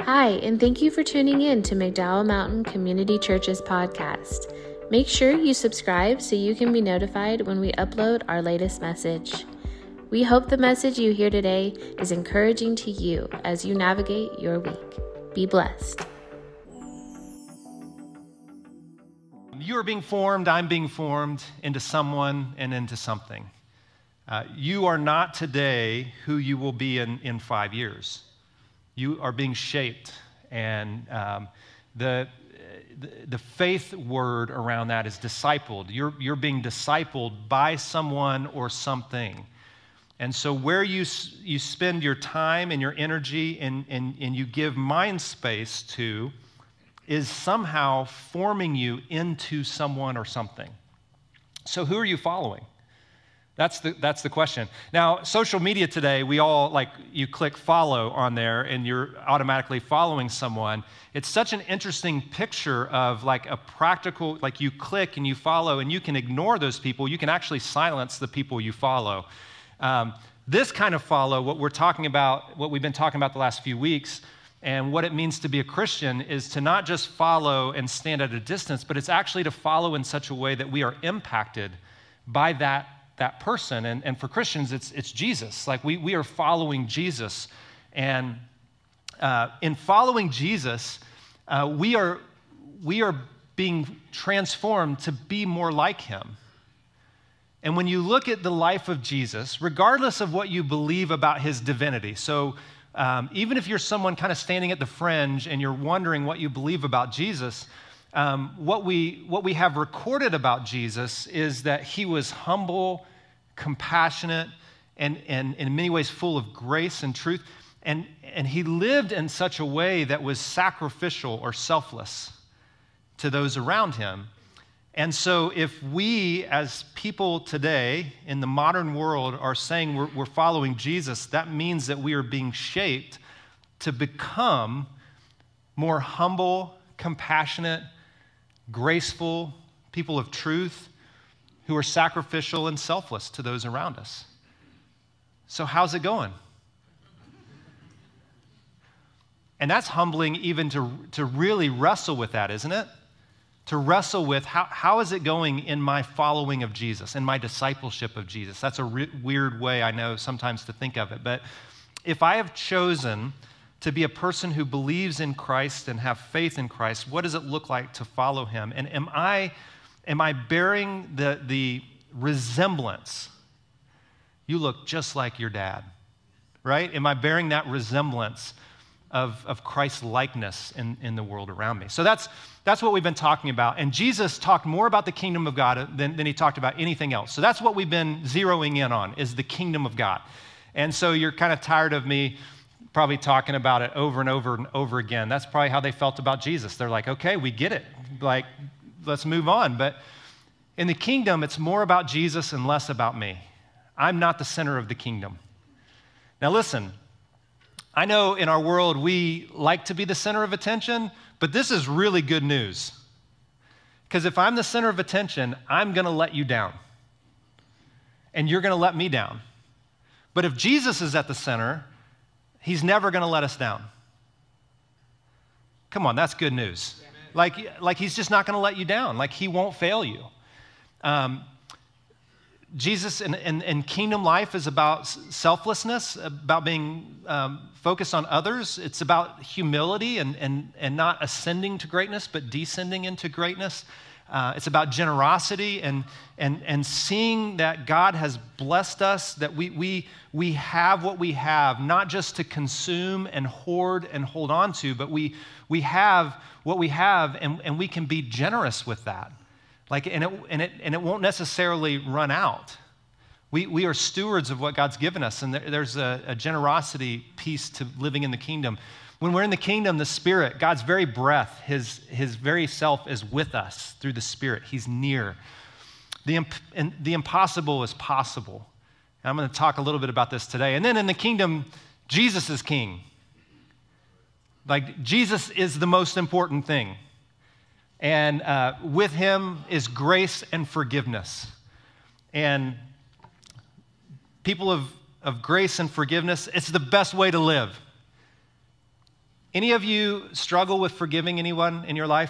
Hi, and thank you for tuning in to McDowell Mountain Community Church's podcast. Make sure you subscribe so you can be notified when we upload our latest message. We hope the message you hear today is encouraging to you as you navigate your week. Be blessed. You are being formed, I'm being formed into someone and into something. You are not today who you will be in 5 years. You are being shaped, and the faith word around that is discipled. You're being discipled by someone or something. And so where you spend your time and your energy and you give mind space to is somehow forming you into someone or something. So who are you following? That's the question. Now, social media today, we all, you click follow on there and you're automatically following someone. It's such an interesting picture of a practical, you click and you follow and you can ignore those people. You can actually silence the people you follow. This kind of follow, what we've been talking about the last few weeks, and what it means to be a Christian is to not just follow and stand at a distance, but it's actually to follow in such a way that we are impacted by that person. And for Christians, it's Jesus. We are following Jesus. And in following Jesus, we are being transformed to be more like him. And when you look at the life of Jesus, regardless of what you believe about his divinity, so even if you're someone kind of standing at the fringe and you're wondering what you believe about Jesus, what we have recorded about Jesus is that he was humble, compassionate, and in many ways full of grace and truth. And he lived in such a way that was sacrificial or selfless to those around him. And so if we as people today in the modern world are saying we're following Jesus, that means that we are being shaped to become more humble, compassionate, graceful people of truth who are sacrificial and selfless to those around us. So how's it going? And that's humbling even to really wrestle with that, isn't it? To wrestle with how is it going in my following of Jesus, in my discipleship of Jesus. That's a weird way, I know, sometimes to think of it. But if I have chosen to be a person who believes in Christ and have faith in Christ, what does it look like to follow him? And am I bearing the resemblance? You look just like your dad, right? Am I bearing that resemblance of Christ's likeness in the world around me? So that's what we've been talking about. And Jesus talked more about the kingdom of God than he talked about anything else. So that's what we've been zeroing in on, is the kingdom of God. And so you're kind of tired of me probably talking about it over and over and over again. That's probably how they felt about Jesus. They're like, okay, we get it. Let's move on. But in the kingdom, it's more about Jesus and less about me. I'm not the center of the kingdom. Now listen, I know in our world we like to be the center of attention, but this is really good news. Because if I'm the center of attention, I'm going to let you down. And you're going to let me down. But if Jesus is at the center, he's never going to let us down. Come on, that's good news. Like he's just not going to let you down. He won't fail you. Jesus and kingdom life is about selflessness, about being focused on others. It's about humility and not ascending to greatness, but descending into greatness. It's about generosity and seeing that God has blessed us, that we have what we have, not just to consume and hoard and hold on to, but we have what we have, and we can be generous with that. And it won't necessarily run out. We are stewards of what God's given us, and there's a generosity piece to living in the kingdom. When we're in the kingdom, the Spirit, God's very breath, his very self is with us through the Spirit. He's near. The impossible is possible. And I'm going to talk a little bit about this today. And then in the kingdom, Jesus is king. Jesus is the most important thing. And with him is grace and forgiveness. And people of grace and forgiveness, it's the best way to live. Any of you struggle with forgiving anyone in your life?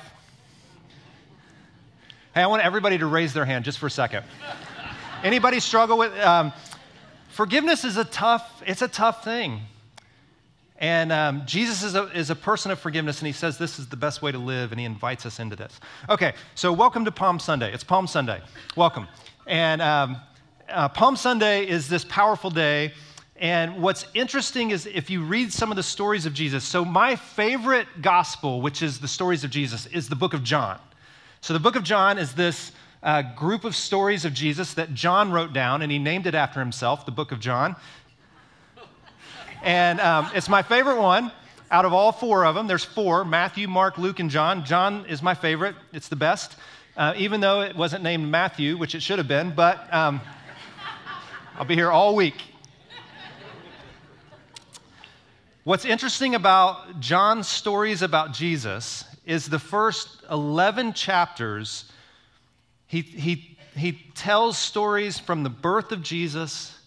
Hey, I want everybody to raise their hand just for a second. Anybody struggle with forgiveness? It's a tough thing. And Jesus is a person of forgiveness, and he says this is the best way to live, and he invites us into this. Okay, so welcome to Palm Sunday. It's Palm Sunday. Welcome. And Palm Sunday is this powerful day, and what's interesting is if you read some of the stories of Jesus, so my favorite gospel, which is the stories of Jesus, is the book of John. So the book of John is this group of stories of Jesus that John wrote down, and he named it after himself, the book of John. And it's my favorite one out of all four of them. There's four, Matthew, Mark, Luke, and John. John is my favorite. It's the best, even though it wasn't named Matthew, which it should have been, but I'll be here all week. What's interesting about John's stories about Jesus is the first 11 chapters, he tells stories from the birth of Jesus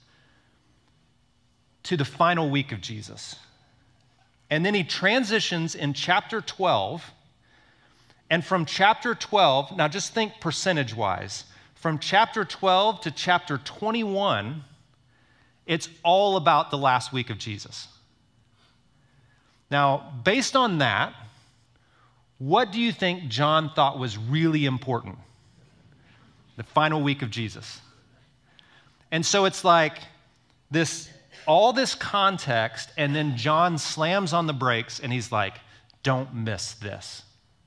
to the final week of Jesus. And then he transitions in chapter 12, and from chapter 12, now just think percentage-wise, from chapter 12 to chapter 21, it's all about the last week of Jesus. Now, based on that, what do you think John thought was really important? The final week of Jesus. And so it's like all this context, and then John slams on the brakes and he's like, don't miss this.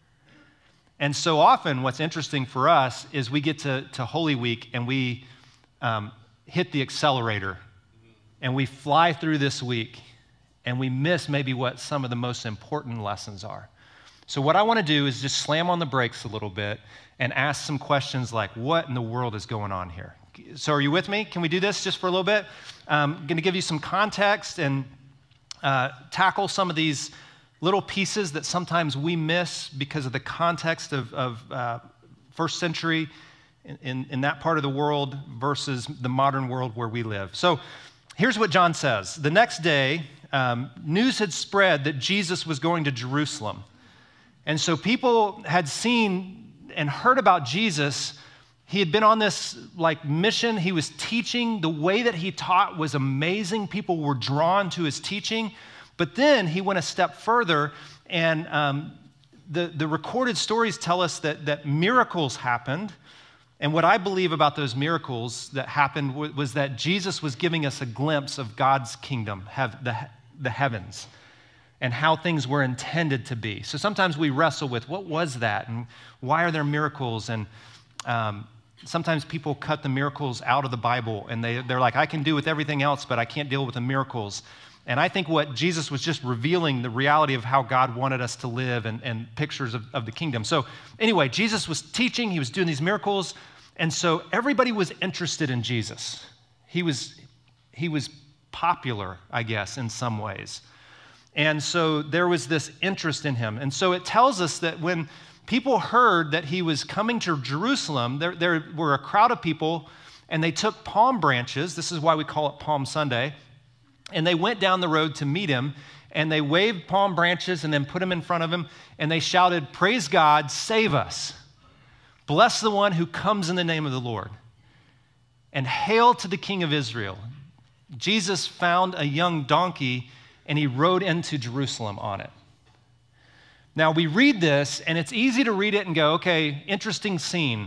And so often what's interesting for us is we get to Holy Week and we hit the accelerator and we fly through this week and we miss maybe what some of the most important lessons are. So what I want to do is just slam on the brakes a little bit and ask some questions like, what in the world is going on here? So are you with me? Can we do this just for a little bit? I'm going to give you some context and tackle some of these little pieces that sometimes we miss because of the context of first century in that part of the world versus the modern world where we live. So here's what John says. The next day, news had spread that Jesus was going to Jerusalem. And so people had seen and heard about Jesus. He had been on this mission. He was teaching. The way that he taught was amazing. People were drawn to his teaching. But then he went a step further, and the recorded stories tell us that miracles happened. And what I believe about those miracles that happened was that Jesus was giving us a glimpse of God's kingdom, the heavens, and how things were intended to be. So sometimes we wrestle with what was that, and why are there miracles? And sometimes people cut the miracles out of the Bible, and they're like, I can do with everything else, but I can't deal with the miracles. And I think what Jesus was just revealing the reality of how God wanted us to live and pictures of the kingdom. So anyway, Jesus was teaching, he was doing these miracles, and so everybody was interested in Jesus. He was popular, I guess, in some ways. And so there was this interest in him. And so it tells us that when people heard that he was coming to Jerusalem, there were a crowd of people, and they took palm branches. This is why we call it Palm Sunday. And they went down the road to meet him, and they waved palm branches and then put them in front of him, and they shouted, "Praise God, save us. Bless the one who comes in the name of the Lord. And hail to the King of Israel." Jesus found a young donkey, and he rode into Jerusalem on it. Now, we read this, and it's easy to read it and go, okay, interesting scene.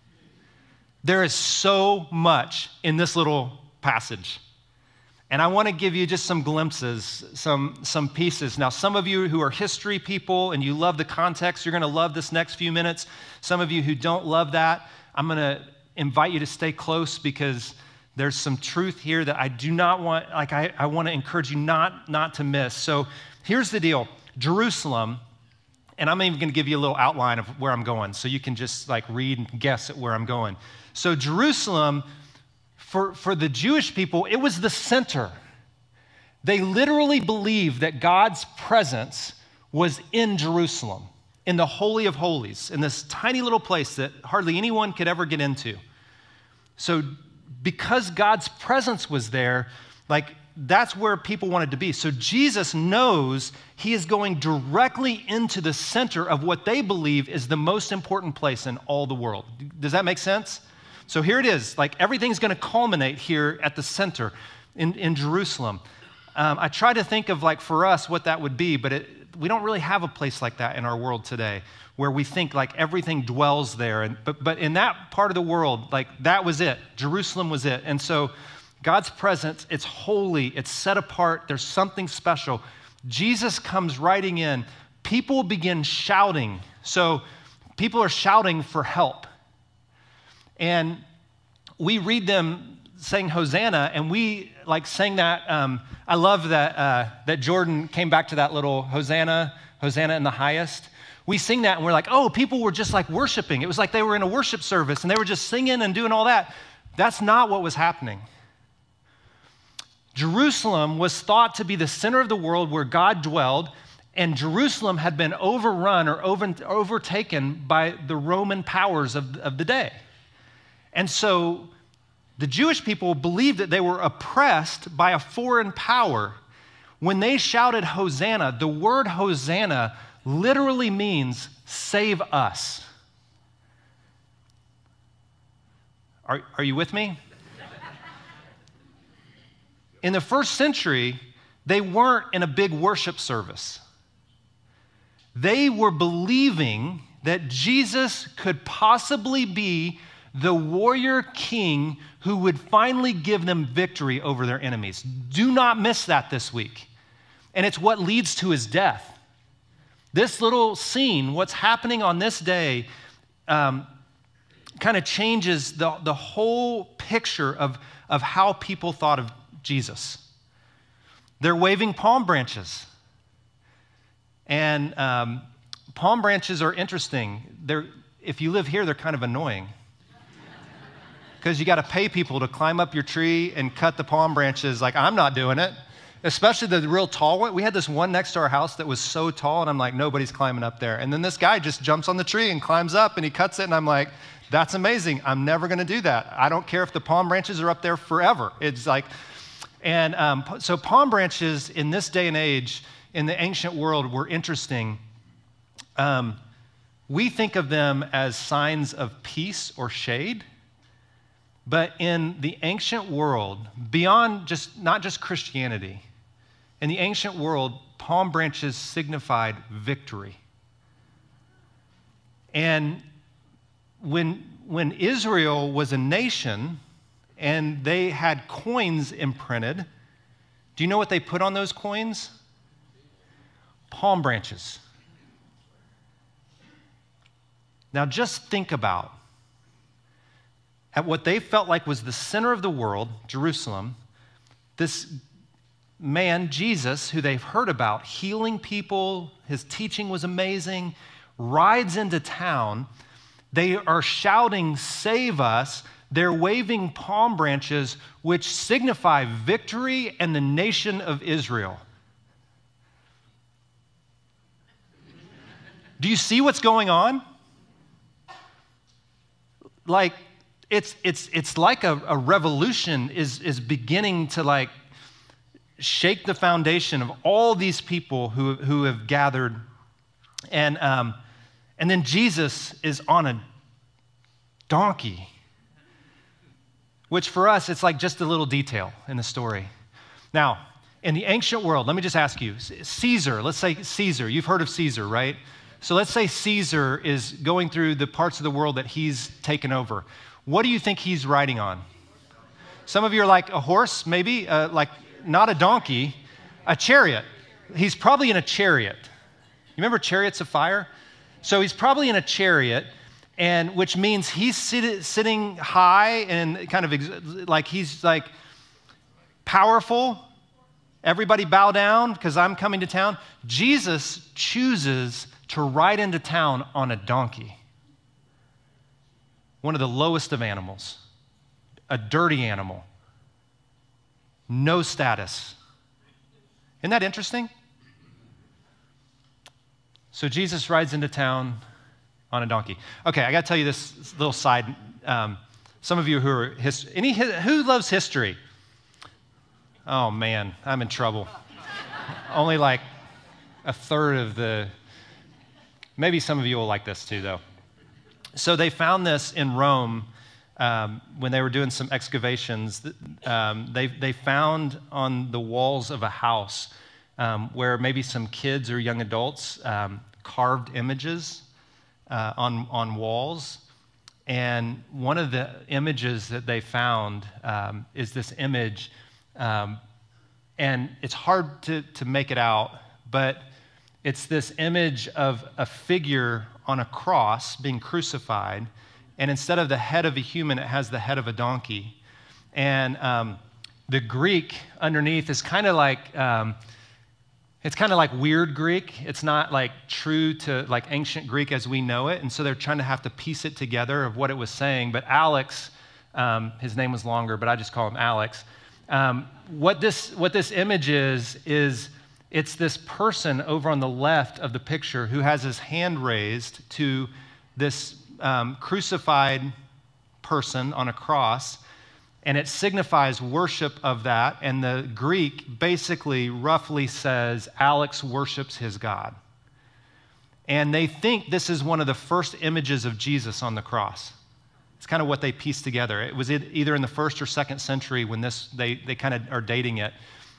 There is so much in this little passage. And I want to give you just some glimpses, some pieces. Now, some of you who are history people and you love the context, you're going to love this next few minutes. Some of you who don't love that, I'm going to invite you to stay close because there's some truth here that I do not want, I want to encourage you not to miss. So here's the deal. Jerusalem, and I'm even going to give you a little outline of where I'm going so you can just read and guess at where I'm going. So Jerusalem, for the Jewish people, it was the center. They literally believed that God's presence was in Jerusalem, in the Holy of Holies, in this tiny little place that hardly anyone could ever get into. So because God's presence was there, Like, that's where people wanted to be. So Jesus knows he is going directly into the center of what they believe is the most important place in all the world. Does that make sense? So here it is. Like, everything's going to culminate here at the center in Jerusalem. I try to think of, like, for us, what that would be, but we don't really have a place like that in our world today, where we think like everything dwells there. But in that part of the world, like, that was it. Jerusalem was it. And so God's presence, it's holy, it's set apart, there's something special. Jesus comes riding in. People begin shouting. So people are shouting for help. And we read them saying Hosanna, and we like sang that. I love that Jordan came back to that little Hosanna in the highest. We sing that and we're like, oh, people were just like worshiping. It was like they were in a worship service and they were just singing and doing all that. That's not what was happening. Jerusalem was thought to be the center of the world where God dwelled, and Jerusalem had been overrun or overtaken by the Roman powers of the day. And so the Jewish people believed that they were oppressed by a foreign power. When they shouted Hosanna, the word Hosanna literally means save us. Are you with me? In the first century, they weren't in a big worship service. They were believing that Jesus could possibly be the warrior king who would finally give them victory over their enemies. Do not miss that this week. And it's what leads to his death. This little scene, what's happening on this day, kind of changes the whole picture of how people thought of Jesus. They're waving palm branches. And palm branches are interesting. If you live here, they're kind of annoying. Because you got to pay people to climb up your tree and cut the palm branches. Like, I'm not doing it. Especially the real tall one. We had this one next to our house that was so tall, and I'm like, nobody's climbing up there. And then this guy just jumps on the tree and climbs up, and he cuts it, and I'm like, that's amazing. I'm never going to do that. I don't care if the palm branches are up there forever. It's like... And so palm branches in this day and age, in the ancient world, were interesting. We think of them as signs of peace or shade. But in the ancient world, beyond not just Christianity, in the ancient world, palm branches signified victory. And when Israel was a nation, and they had coins imprinted, do you know what they put on those coins? Palm branches. Now just think about at what they felt like was the center of the world, Jerusalem, this man, Jesus, who they've heard about, healing people, his teaching was amazing, rides into town. They are shouting, "Save us." They're waving palm branches, which signify victory and the nation of Israel. Do you see what's going on? Like, it's like a revolution is beginning to like shake the foundation of all these people who have gathered. And then Jesus is on a donkey. Which for us, it's like just a little detail in the story. Now, in the ancient world, let me just ask you, Caesar, let's say Caesar, you've heard of Caesar, right? So let's say Caesar is going through the parts of the world that he's taken over. What do you think he's riding on? Some of you are like, a horse, maybe, like not a donkey, a chariot. He's probably in a chariot. You remember Chariots of Fire? So he's probably in a chariot, and which means he's sitting high and kind of like he's like powerful. Everybody bow down because I'm coming to town. Jesus chooses to ride into town on a donkey. One of the lowest of animals, a dirty animal, no status. Isn't that interesting? So Jesus rides into town on a donkey. Okay, I got to tell you this little side. Some of you who are who loves history? Oh man, I'm in trouble. Only like a third of the, maybe some of you will like this too though. So they found this in Rome when they were doing some excavations. They found on the walls of a house where maybe some kids or young adults carved images on walls. And one of the images that they found is this image, and it's hard to make it out, but it's this image of a figure on a cross being crucified, and instead of the head of a human, it has the head of a donkey. And the Greek underneath is kind of like, it's kind of like weird Greek. It's not like true to like ancient Greek as we know it. And so they're trying to have to piece it together of what it was saying. But Alex, his name was longer, but I just call him Alex. What this image is it's this person over on the left of the picture who has his hand raised to this crucified person on a cross. And it signifies worship of that. And the Greek basically roughly says Alex worships his God. And they think this is one of the first images of Jesus on the cross. It's kind of what they pieced together. It was either in the 1st or 2nd century when they kind of are dating it.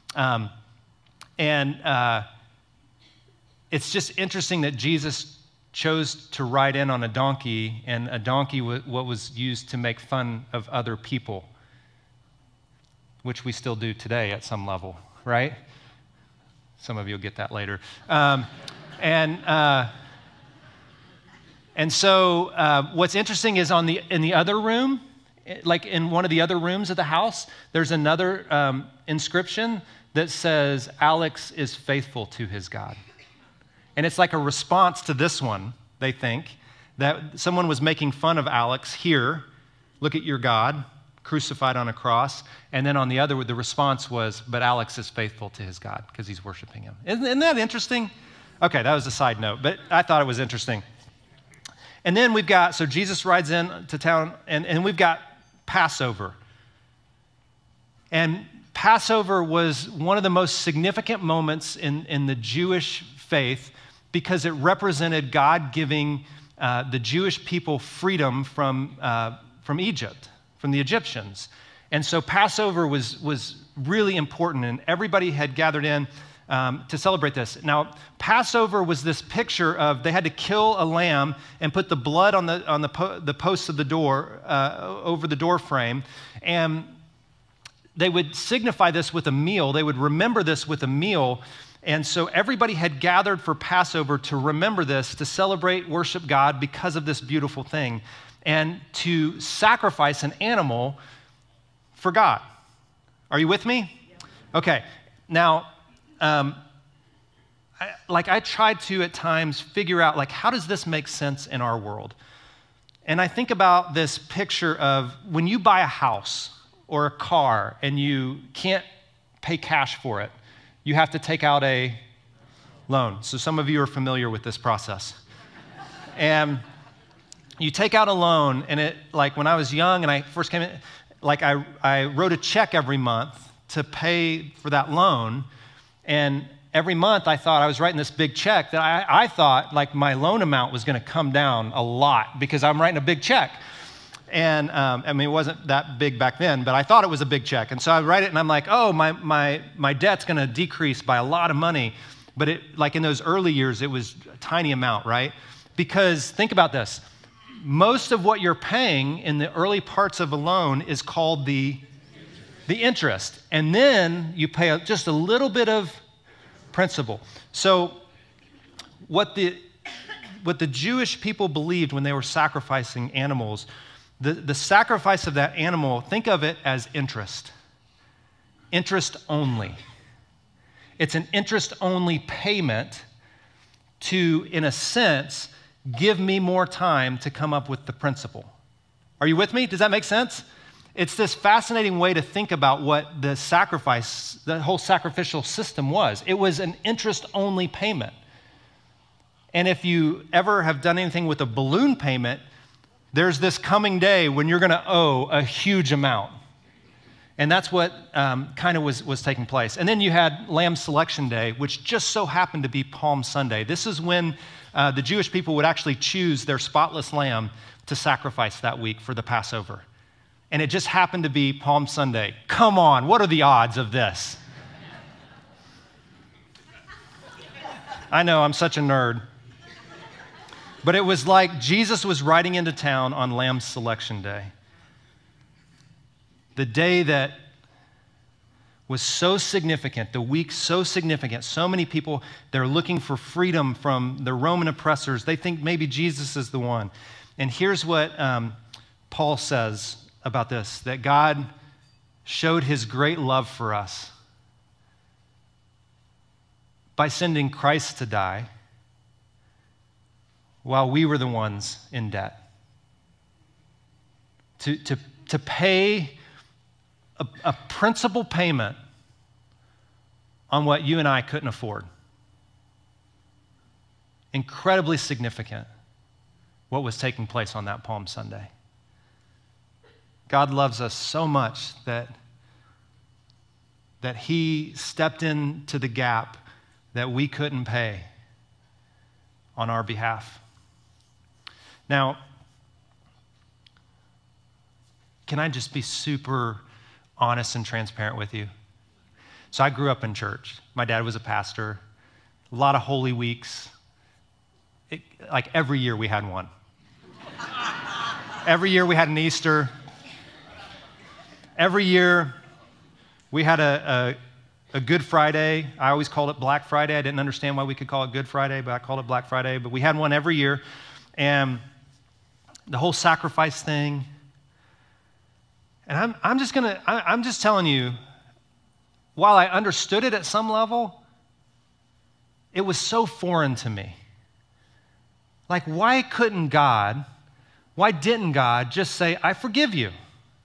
It's just interesting that Jesus chose to ride in on a donkey, and a donkey what was used to make fun of other people, which we still do today at some level, right? Some of you will get that later. And so what's interesting is in the other room, like in one of the other rooms of the house, there's another inscription that says, Alex is faithful to his God. And it's like a response to this one, they think, that someone was making fun of Alex here. Look at your God, crucified on a cross. And then on the other, the response was, but Alex is faithful to his God because he's worshiping him. Isn't that interesting? Okay, that was a side note, but I thought it was interesting. And then so Jesus rides into town, and we've got Passover. And Passover was one of the most significant moments in the Jewish faith because it represented God giving the Jewish people freedom from Egypt, from the Egyptians. And so Passover was really important, and everybody had gathered in to celebrate this. Now, Passover was this picture of they had to kill a lamb and put the blood on the posts of the door, over the door frame, and they would signify this with a meal. They would remember this with a meal. And so everybody had gathered for Passover to remember this, to celebrate, worship God because of this beautiful thing, and to sacrifice an animal for God. Are you with me? Okay. Now, I tried to at times figure out, like, how does this make sense in our world? And I think about this picture of when you buy a house or a car and you can't pay cash for it, you have to take out a loan. So some of you are familiar with this process. And you take out a loan, and it, like when I was young and I first came in, like I wrote a check every month to pay for that loan. And every month I thought I was writing this big check that I thought like my loan amount was going to come down a lot because I'm writing a big check. And I mean, it wasn't that big back then, but I thought it was a big check. And so I write it and I'm like, oh, my debt's going to decrease by a lot of money. But it, like in those early years, it was a tiny amount, right? Because think about this. Most of what you're paying in the early parts of a loan is called the interest. And then you pay just a little bit of principal. So what the Jewish people believed when they were sacrificing animals, the sacrifice of that animal, think of it as interest. Interest only. It's an interest-only payment to, in a sense, give me more time to come up with the principal. Are you with me? Does that make sense? It's this fascinating way to think about what the sacrifice, the whole sacrificial system was. It was an interest-only payment. And if you ever have done anything with a balloon payment, there's this coming day when you're going to owe a huge amount. And that's what kind of was taking place. And then you had Lamb Selection Day, which just so happened to be Palm Sunday. This is when the Jewish people would actually choose their spotless lamb to sacrifice that week for the Passover. And it just happened to be Palm Sunday. Come on, what are the odds of this? I know, I'm such a nerd. But it was like Jesus was riding into town on Lamb Selection Day. The day that was so significant, the week so significant, so many people, they're looking for freedom from the Roman oppressors. They think maybe Jesus is the one. And here's what Paul says about this, that God showed his great love for us by sending Christ to die while we were the ones in debt. To pay a principal payment on what you and I couldn't afford. Incredibly significant what was taking place on that Palm Sunday. God loves us so much that he stepped into the gap that we couldn't pay on our behalf. Now, can I just be super honest and transparent with you? So I grew up in church. My dad was a pastor. A lot of Holy Weeks. Like every year we had one. Every year we had an Easter. Every year we had a Good Friday. I always called it Black Friday. I didn't understand why we could call it Good Friday, but I called it Black Friday. But we had one every year. And the whole sacrifice thing. And I'm just telling you, while I understood it at some level, it was so foreign to me. Like, why didn't God just say, I forgive you?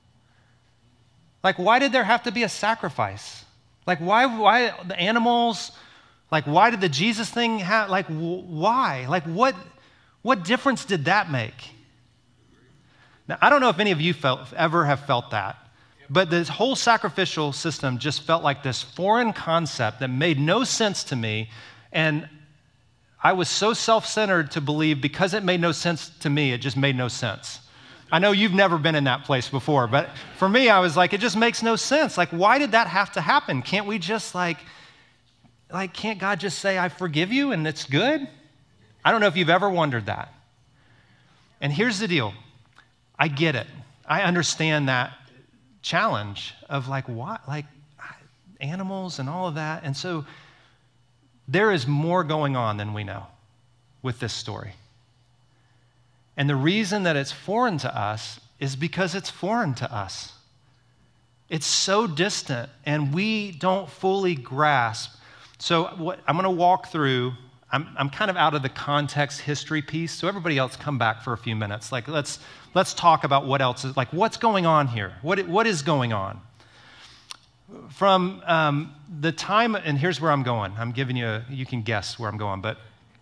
Like, why did there have to be a sacrifice? Like, why the animals? Like, why did the Jesus thing have, like, why? Like, what difference did that make? Now, I don't know if any of you ever have felt that, but this whole sacrificial system just felt like this foreign concept that made no sense to me, and I was so self-centered to believe because it made no sense to me, it just made no sense. I know you've never been in that place before, but for me, I was like, it just makes no sense. Like, why did that have to happen? Can't we just can't God just say, I forgive you and it's good? I don't know if you've ever wondered that. And here's the deal. I get it. I understand that challenge of like, what? Like animals and all of that. And so there is more going on than we know with this story. And the reason that it's foreign to us is because it's foreign to us. It's so distant and we don't fully grasp. So what I'm going to walk through, I'm kind of out of the context history piece, so everybody else come back for a few minutes. Like let's talk about what else is, like what's going on here? What is going on? From the time, and here's where I'm going. I'm giving you, you can guess where I'm going, but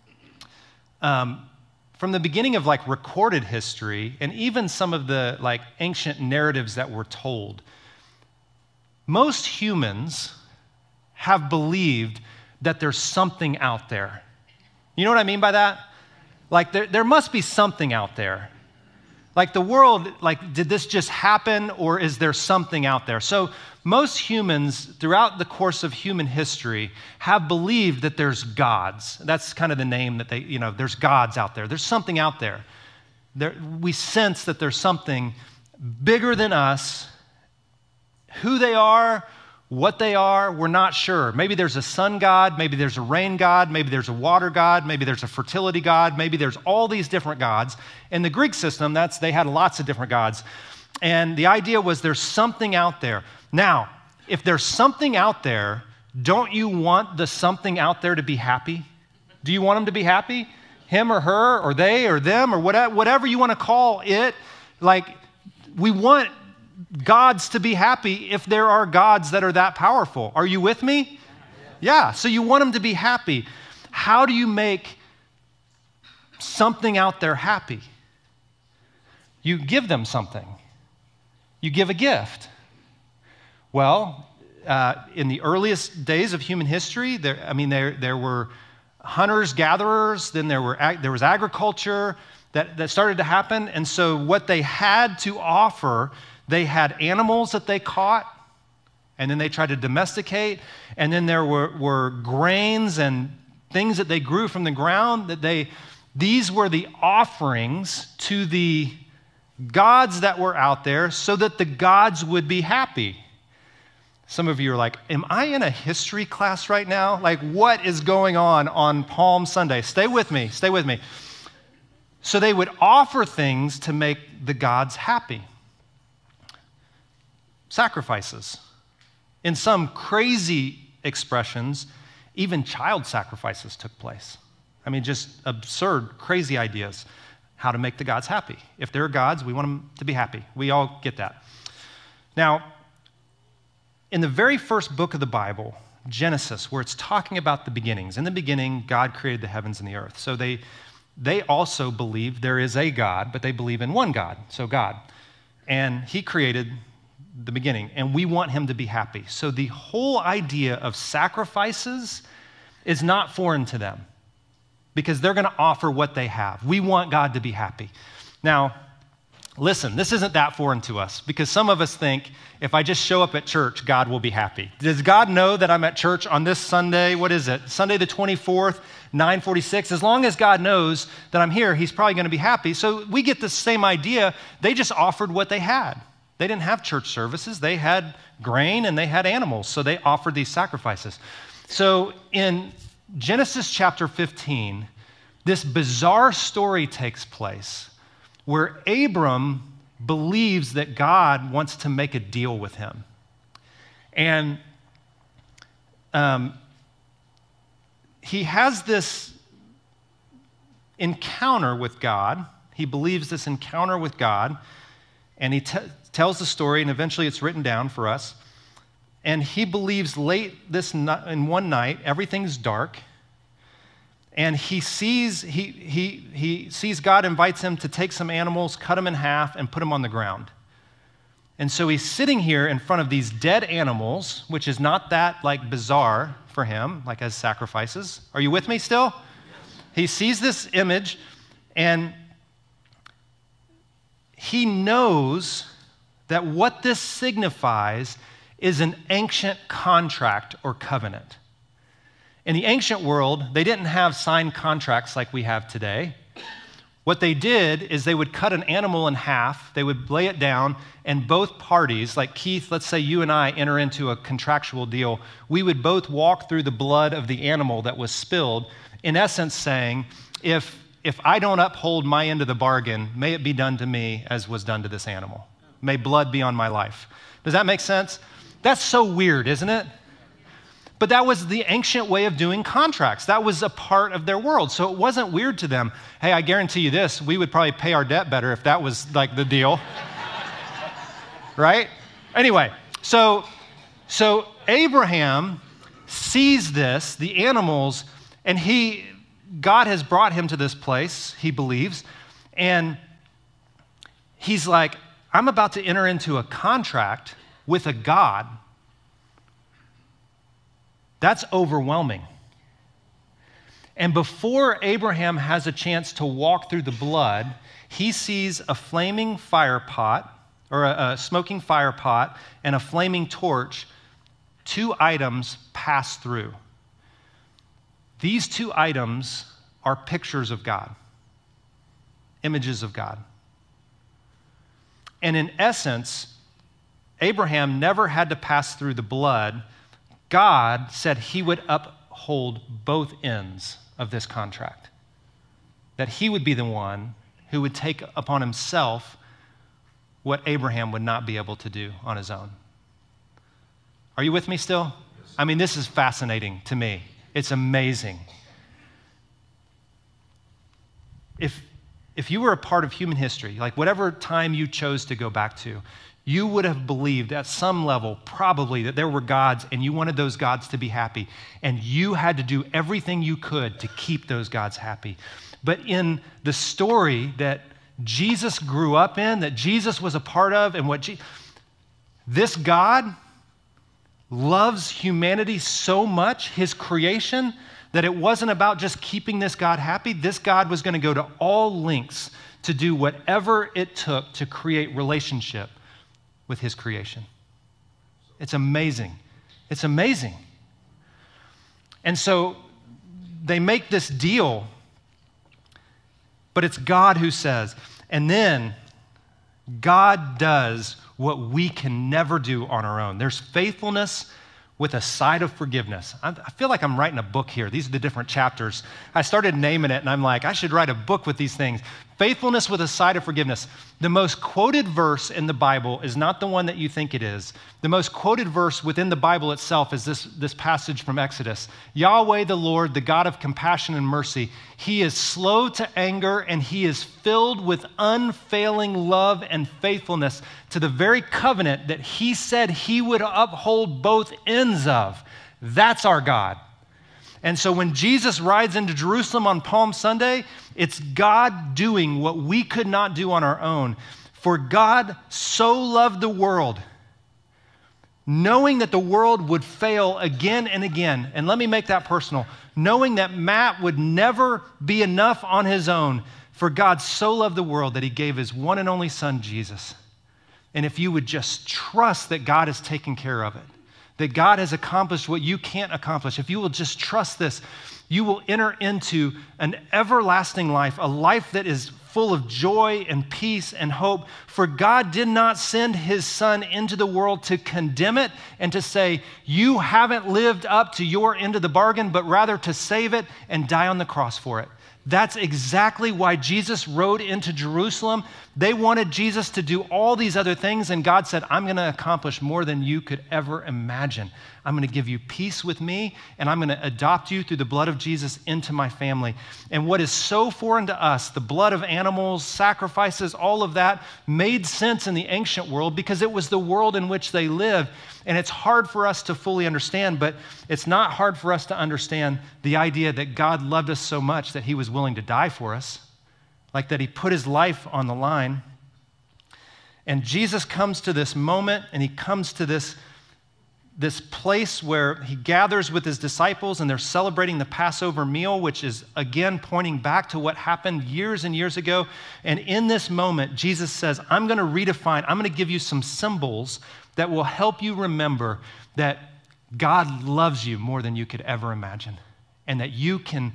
from the beginning of like recorded history and even some of the like ancient narratives that were told, most humans have believed that there's something out there. You know what I mean by that? Like there must be something out there. Like the world, like did this just happen or is there something out there? So most humans throughout the course of human history have believed that there's gods. That's kind of the name that they, there's gods out there. There's something out there. We sense that there's something bigger than us. Who they are, what they are, we're not sure. Maybe there's a sun god, maybe there's a rain god, maybe there's a water god, maybe there's a fertility god, maybe there's all these different gods. In the Greek system, they had lots of different gods. And the idea was there's something out there. Now, if there's something out there, don't you want the something out there to be happy? Do you want them to be happy? Him or her or they or them or whatever you want to call it. Like, we want gods to be happy if there are gods that are that powerful. Are you with me? Yeah, so you want them to be happy. How do you make something out there happy? You give them something. You give a gift. Well, in the earliest days of human history, there were hunters, gatherers, then there was agriculture that started to happen. And so what they had to offer, they had animals that they caught, and then they tried to domesticate, and then there were grains and things that they grew from the ground these were the offerings to the gods that were out there so that the gods would be happy. Some of you are like, am I in a history class right now? Like, what is going on Palm Sunday? Stay with me. So they would offer things to make the gods happy. Sacrifices. In some crazy expressions, even child sacrifices took place. I mean, just absurd, crazy ideas. How to make the gods happy. If they're gods, we want them to be happy. We all get that. Now, in the very first book of the Bible, Genesis, where it's talking about the beginnings, in the beginning, God created the heavens and the earth. So they also believe there is a God, but they believe in one God, so God. And he created the beginning, and we want him to be happy. So the whole idea of sacrifices is not foreign to them because they're going to offer what they have. We want God to be happy. Now, listen, this isn't that foreign to us because some of us think if I just show up at church, God will be happy. Does God know that I'm at church on this Sunday? What is it? Sunday the 24th, 9:46. As long as God knows that I'm here, he's probably going to be happy. So we get the same idea. They just offered what they had. They didn't have church services. They had grain and they had animals. So they offered these sacrifices. So in Genesis chapter 15, this bizarre story takes place where Abram believes that God wants to make a deal with him. And he has this encounter with God. He believes this encounter with God, and he tells the story, and eventually it's written down for us. And he believes late in one night, everything's dark, and he sees God invites him to take some animals, cut them in half, and put them on the ground. And so he's sitting here in front of these dead animals, which is not that like bizarre for him, like as sacrifices. Are you with me still? He sees this image, and he knows that what this signifies is an ancient contract or covenant. In the ancient world, they didn't have signed contracts like we have today. What they did is they would cut an animal in half, they would lay it down, and both parties, like Keith, let's say you and I enter into a contractual deal, we would both walk through the blood of the animal that was spilled, in essence saying, if I don't uphold my end of the bargain, may it be done to me as was done to this animal. May blood be on my life. Does that make sense? That's so weird, isn't it? But that was the ancient way of doing contracts. That was a part of their world. So it wasn't weird to them. Hey, I guarantee you this, we would probably pay our debt better if that was like the deal. Right? Anyway, so Abraham sees this, the animals, and God has brought him to this place, he believes, and he's like, I'm about to enter into a contract with a God. That's overwhelming. And before Abraham has a chance to walk through the blood, he sees a flaming fire pot, or a smoking fire pot, and a flaming torch, two items pass through. These two items are pictures of God, images of God. And in essence, Abraham never had to pass through the blood. God said he would uphold both ends of this contract, that he would be the one who would take upon himself what Abraham would not be able to do on his own. Are you with me still? Yes. I mean, this is fascinating to me. It's amazing. If you were a part of human history, like whatever time you chose to go back to, you would have believed at some level probably that there were gods and you wanted those gods to be happy, and you had to do everything you could to keep those gods happy. But in the story that Jesus grew up in, that Jesus was a part of, and this God loves humanity so much, his creation, that it wasn't about just keeping this God happy. This God was going to go to all lengths to do whatever it took to create relationship with his creation. It's amazing. It's amazing. And so they make this deal, but it's God who says, and then God does what we can never do on our own. There's faithfulness with a side of forgiveness. I feel like I'm writing a book here. These are the different chapters. I started naming it, and I'm like, I should write a book with these things. Faithfulness with a side of forgiveness. The most quoted verse in the Bible is not the one that you think it is. The most quoted verse within the Bible itself is this passage from Exodus. Yahweh the Lord, the God of compassion and mercy, he is slow to anger and he is filled with unfailing love and faithfulness to the very covenant that he said he would uphold both ends of. That's our God. And so when Jesus rides into Jerusalem on Palm Sunday, it's God doing what we could not do on our own. For God so loved the world, knowing that the world would fail again and again. And let me make that personal. Knowing that Matt would never be enough on his own. For God so loved the world that he gave his one and only son, Jesus. And if you would just trust that God is taking care of it, that God has accomplished what you can't accomplish. If you will just trust this, you will enter into an everlasting life, a life that is full of joy and peace and hope. For God did not send his son into the world to condemn it and to say, you haven't lived up to your end of the bargain, but rather to save it and die on the cross for it. That's exactly why Jesus rode into Jerusalem. They wanted Jesus to do all these other things, and God said, I'm going to accomplish more than you could ever imagine. I'm going to give you peace with me, and I'm going to adopt you through the blood of Jesus into my family. And what is so foreign to us, the blood of animals, sacrifices, all of that, made sense in the ancient world because it was the world in which they lived. And it's hard for us to fully understand, but it's not hard for us to understand the idea that God loved us so much that he was willing to die for us, like that he put his life on the line. And Jesus comes to this moment, and he comes to this place where he gathers with his disciples, and they're celebrating the Passover meal, which is, again, pointing back to what happened years and years ago. And in this moment, Jesus says, I'm going to redefine, I'm going to give you some symbols that will help you remember that God loves you more than you could ever imagine, and that you can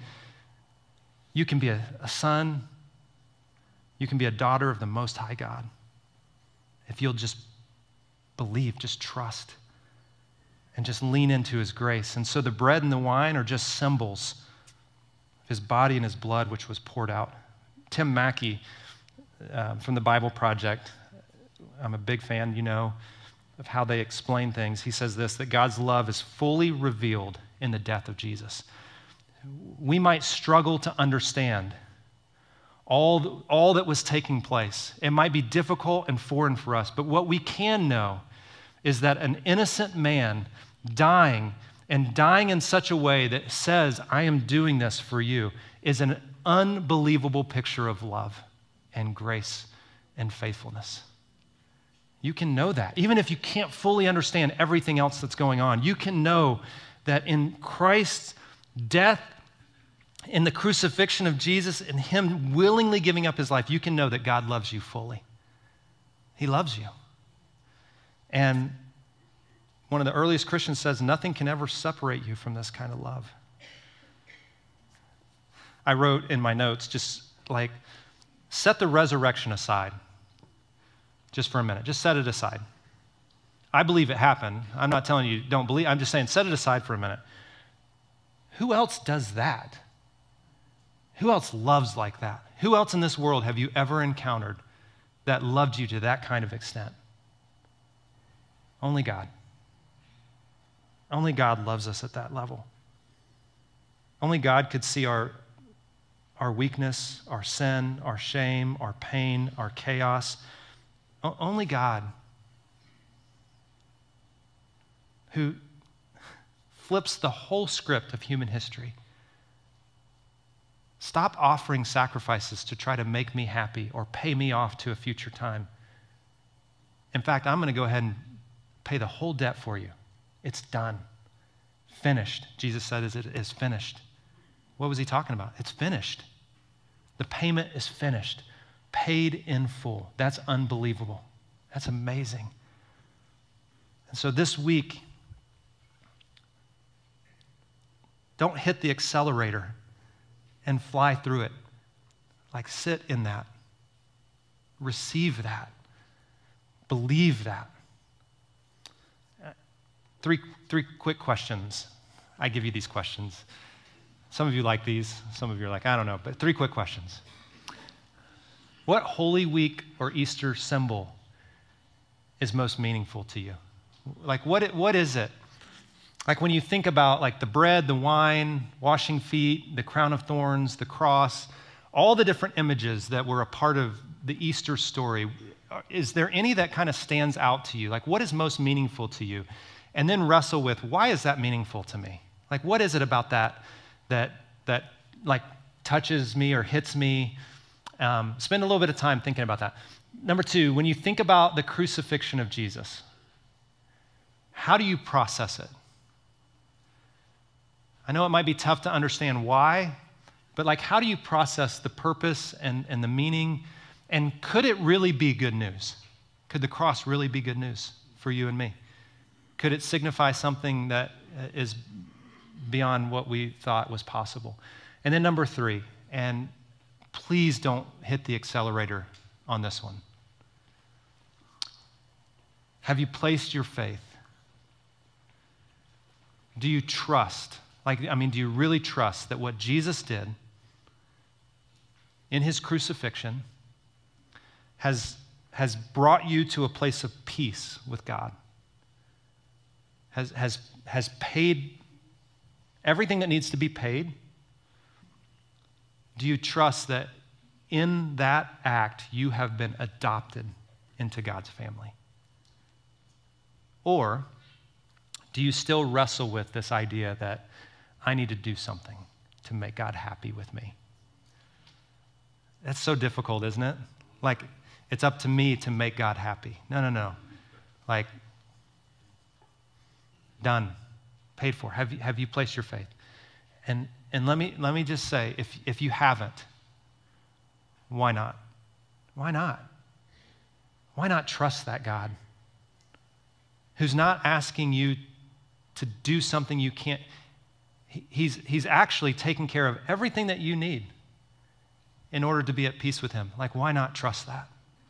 be a son, you can be a daughter of the Most High God. If you'll just believe, just trust, and just lean into his grace. And so the bread and the wine are just symbols of his body and his blood, which was poured out. Tim Mackey from the Bible Project, I'm a big fan, of how they explain things. He says this, that God's love is fully revealed in the death of Jesus. We might struggle to understand all that was taking place. It might be difficult and foreign for us, but what we can know is that an innocent man dying in such a way that says, I am doing this for you, is an unbelievable picture of love and grace and faithfulness. You can know that. Even if you can't fully understand everything else that's going on, you can know that in Christ's death, in the crucifixion of Jesus, and him willingly giving up his life, you can know that God loves you fully. He loves you. And one of the earliest Christians says, nothing can ever separate you from this kind of love. I wrote in my notes, just like, set the resurrection aside. Just for a minute, just set it aside. I believe it happened. I'm not telling you don't believe, I'm just saying set it aside for a minute. Who else does that? Who else loves like that? Who else in this world have you ever encountered that loved you to that kind of extent? Only God. Only God loves us at that level. Only God could see our weakness, our sin, our shame, our pain, our chaos. Only God, who flips the whole script of human history. Stop offering sacrifices to try to make me happy or pay me off to a future time. In fact, I'm going to go ahead and pay the whole debt for you. It's done. Finished. Jesus said it is finished. What was he talking about? It's finished. The payment is finished. Paid in full. That's unbelievable. That's amazing. And so this week, don't hit the accelerator and fly through it. Like, sit in that. Receive that. Believe that. Three quick questions. I give you these questions. Some of you like these. Some of you are like, I don't know. But 3 quick questions. What Holy Week or Easter symbol is most meaningful to you? Like, what is it? Like, when you think about, like, the bread, the wine, washing feet, the crown of thorns, the cross, all the different images that were a part of the Easter story, is there any that kind of stands out to you? Like, what is most meaningful to you? And then wrestle with, why is that meaningful to me? Like, what is it about that like touches me or hits me? Spend a little bit of time thinking about that. Number 2, when you think about the crucifixion of Jesus, how do you process it? I know it might be tough to understand why, but like, how do you process the purpose and the meaning? And could it really be good news? Could the cross really be good news for you and me? Could it signify something that is beyond what we thought was possible? And then number 3, and please don't hit the accelerator on this one. Have you placed your faith? Do you trust? Do you really trust that what Jesus did in his crucifixion has brought you to a place of peace with God? Has paid everything that needs to be paid? Do you trust that in that act you have been adopted into God's family? Or do you still wrestle with this idea that I need to do something to make God happy with me? That's so difficult, isn't it? Like, it's up to me to make God happy. No. Like, done, paid for. Have you placed your faith? And let me just say, if you haven't, why not? Why not? Why not trust that God who's not asking you to do something you can't? He's actually taking care of everything that you need in order to be at peace with him. Like, why not trust that?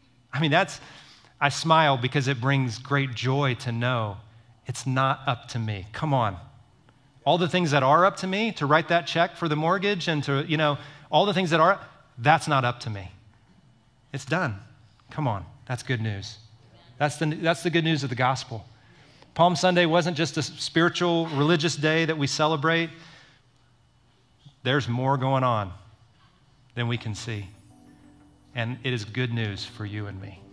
I smile because it brings great joy to know it's not up to me. Come on. All the things that are up to me, to write that check for the mortgage and to, all the things that are, that's not up to me. It's done. Come on. That's good news. That's the good news of the gospel. Palm Sunday wasn't just a spiritual, religious day that we celebrate. There's more going on than we can see. And it is good news for you and me.